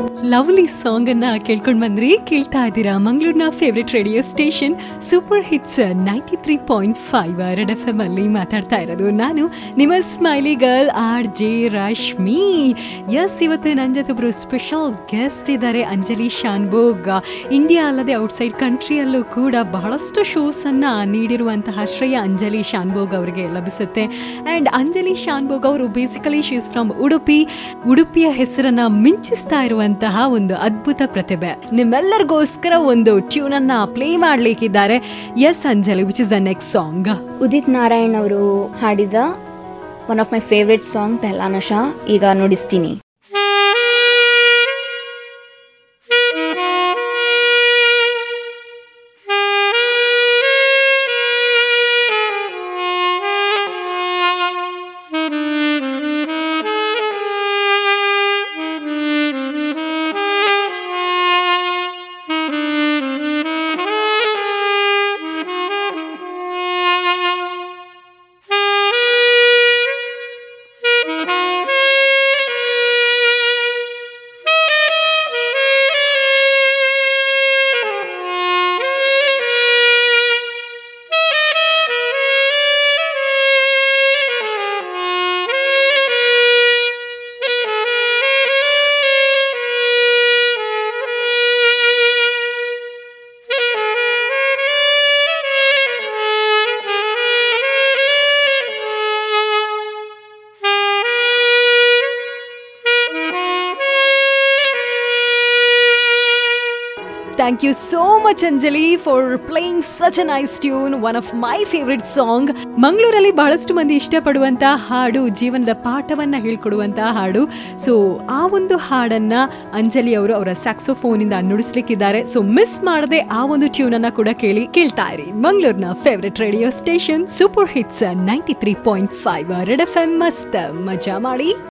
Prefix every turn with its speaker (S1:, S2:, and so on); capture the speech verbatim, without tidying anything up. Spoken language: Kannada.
S1: ಲವ್ಲಿ ಸಾಂಗ್ ಅನ್ನ ಕೇಳ್ಕೊಂಡ್ ಬಂದ್ರಿ. ಕೇಳ್ತಾ ಇದ್ದೀರಾ ಮಂಗಳೂರಿನ favourite radio station super hits ninety three point five red F M ಅಲ್ಲಿ ಮಾತಾಡ್ತಾ ಇರೋದು ನಾನು ನಿಮ್ಮ smiley girl R J Rashmi. Yes, ಇವತ್ತು ನನ್ನ ಜೊತೆ ಒಬ್ರು ಸ್ಪೆಷಲ್ ಗೆಸ್ಟ್ ಇದ್ದಾರೆ, ಅಂಜಲಿ ಶಾನ್ಭೋಗ್. ಇಂಡಿಯಾ ಅಲ್ಲದೆ ಔಟ್ಸೈಡ್ ಕಂಟ್ರಿಯಲ್ಲೂ ಕೂಡ ಬಹಳಷ್ಟು ಶೋಸ್ ಅನ್ನ ನೀಡಿರುವಂತಹ ಶ್ರೇಯ ಅಂಜಲಿ ಶಾನ್ಭೋಗ್ ಅವರಿಗೆ ಲಭಿಸುತ್ತೆ. ಅಂಡ್ ಅಂಜಲಿ ಶಾನ್ಭೋಗ್ ಅವರು basically she is from Udupi. ಉಡುಪಿಯ ಹೆಸರನ್ನ ಮಿಂಚಿಸ್ತಾ ಇರುವಂತಹ ಒಂದು ಅದ್ಭುತ ಪ್ರತಿಭೆ. ನಿಮ್ಮೆಲ್ಲರಿಗೋಸ್ಕರ ಒಂದು ಟ್ಯೂನ್ ಅನ್ನ ಪ್ಲೇ ಮಾಡ್ಲಿಕ್ಕಿದ್ದಾರೆ. Yes Anjali, which is the next song?
S2: Udit Narayan ಅವರು ಹಾಡಿದ one of my favourite song Pehla Nasha ಈಗ ನುಡಿಸ್ತೀನಿ.
S1: Thank you so much Anjali for playing such a nice tune, one of my favorite song. ಮಂಗಳೂರಲ್ಲಿ ಬಹಳಷ್ಟು ಮಂದಿ ಇಷ್ಟಪಡುವಂತ ಹಾಡು, ಜೀವನದ ಪಾಠವನ್ನ ಹೇಳ್ಕೊಡುವಂತಹ ಹಾಡು. ಸೊ ಆ ಒಂದು ಹಾಡನ್ನ ಅಂಜಲಿ ಅವರು ಅವರ ಸ್ಯಾಕ್ಸೋಫೋನ್ ಇಂದ ನುಡಿಸ್ಲಿಕ್ಕಿದ್ದಾರೆ. ಸೊ ಮಿಸ್ ಮಾಡದೆ ಆ ಒಂದು ಟ್ಯೂನ್ ಅನ್ನ ಕೂಡ ಕೇಳಿ ಕೇಳ್ತಾ ಇರಿ. ಮಂಗಳೂರಿನ favourite radio station super hits ninety three point five red F M. ಮಸ್ತ್ ಮಜಾ ಮಾಡಿ.